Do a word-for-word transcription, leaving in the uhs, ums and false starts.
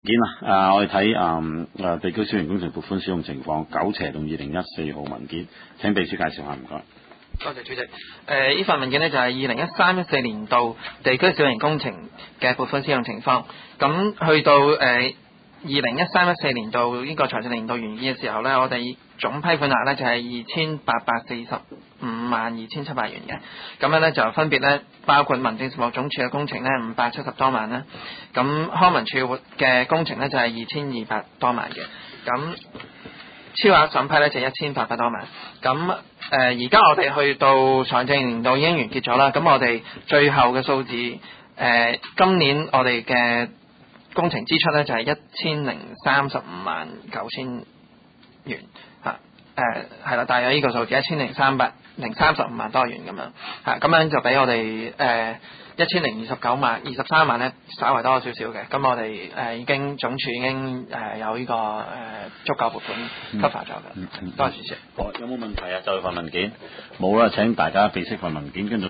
見啊！我哋睇誒誒地區小型工程撥款使用情況九斜到二零一四號文件，請秘書介紹下，唔該。 多謝主席。誒、呃，呢份文件呢，就係二零一三一四年度地區小型工程嘅撥款使用情況。咁去到誒二零一三一四年度呢個財政年度完結嘅時候呢，我哋總批款額呢就係二千八百四十五萬二千七百元嘅。咁樣呢，就分別呢包括民政事務總署嘅工程呢五百七十多萬啦，咁康文署嘅工程呢就係二千二百多萬嘅。咁超額審批呢就一千八百多萬。咁誒而家我哋去到財政年度已經完結咗啦，咁我哋最後嘅數字誒、呃、今年我哋嘅工程支出呢就係一千零三十五萬九千元嚇，誒係啦，大約呢個數字一千零三百零三十五萬多元咁樣嚇，咁樣就比我哋誒一千零二十九萬二十三萬呢稍為多少少嘅，咁我哋誒、呃、已經總署已經誒、呃、有呢、這個誒、呃、足夠撥款 cover 咗嘅，多謝主席。 好，有冇問題啊？就份文件冇啦，請大家備悉份文件跟住。